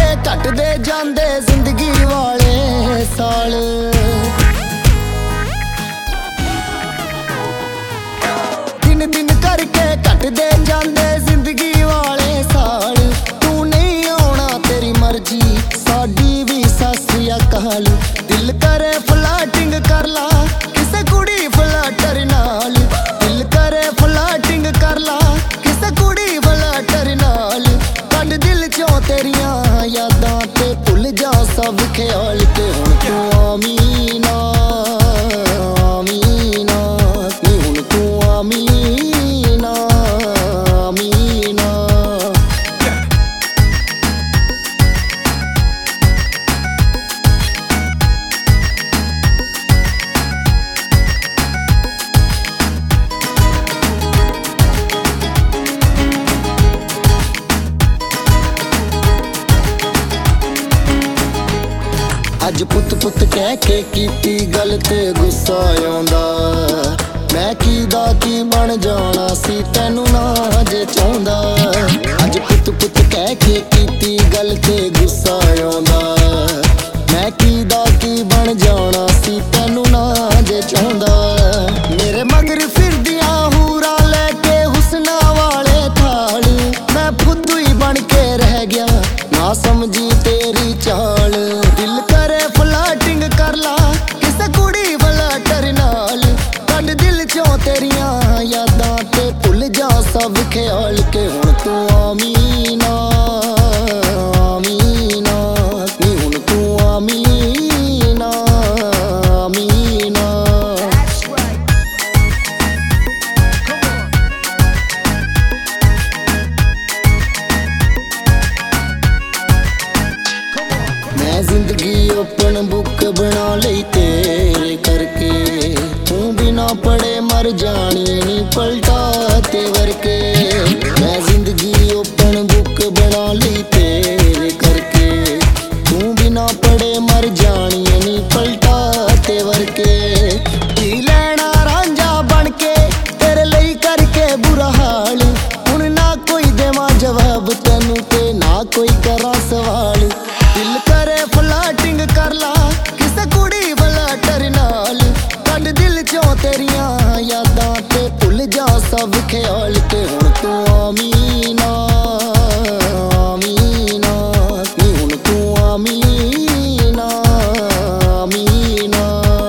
करके कटदे जांदे जिंदगी वाले साल। दिन दिन करके कटदे जांदे जिंदगी वाले साल। तू नहीं आना तेरी मर्जी साडी भी सासी अकाल। दिल करे फ्लाटिंग कर ला किसे कुड़ी फ्लाटर नाल। दिल करे फ्लाटिंग कर ला किसे कुड़ी फ्लाटर नाल। कट दिल चों तेरियां यादां ते भुल जा सब ख्याल। ते हुण तू आमीना आमीना नी हुण तू आमीना आमीना। अज पुत पुत कह के कीती गल ते गुस्सा आउंदा। मैं कीदा की बन जाना सी तैनू ना जे चाहुंदा। अज पुत पुत कह के कीती गल ते गुस्सा आउंदा। मैं कीदा की बन जाना सी तैनू ना जे चाहुंदा। मेरे मगर फिरदियां हूरा लेके हुस्ना वाले थाल। मैं फुद्दू ही बन के रह गया ना समझी तेरी चाल। दिल करे फ्लाटिंग कर ला किसे कुड़ी फ्लाटर नाल। कट दिल चों तेरियां यादां ते भुल जा सब ख्याल। के हुण तू आमीना आमीना नी हुण तू आमीना आमीना। मैं जिंदगी ओपन बुक बना लई तेरे करके। तू बिना पढ़े मर जानी नी पलटा ते वर्के। मैं जिंदगी ओपन बुक बना लई तेरे करके। तू बिना पढ़े मर जानी नी पलटा ते वर्के। की लैना रांझा बन के तेरे लई करके बुरा हाल। हुण ना कोई देवां जवाब तैनू ते ना कोई करा सवाल। दिल करे फ्लाटिंग कर ला किसे कुड़ी फ्लाटर नाल। कट दिल चों तेरियां यादां ते भुल जा सब ख्याल। ते हुण तू आमीना आमीना नी हुण तू आमीना आमीना।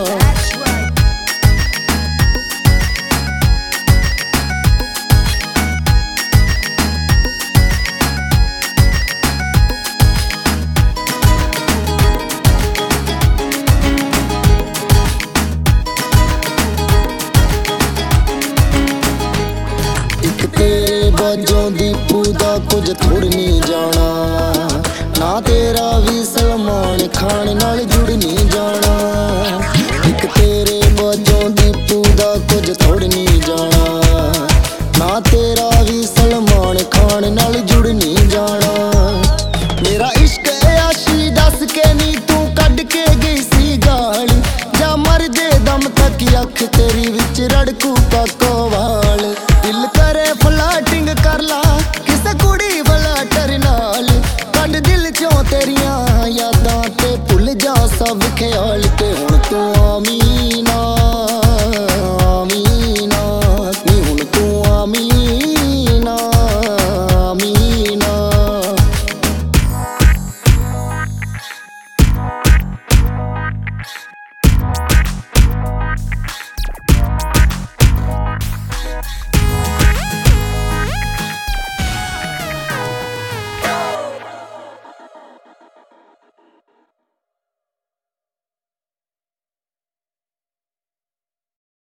तेरे बाजों दीपू दा कुछ थोड़ नहीं जाना। ना तेरा भी सलमान खान नाल जुड़ नहीं जाना। एक तेरे बाजों दीपू दा कुछ थोड़ नहीं जाना।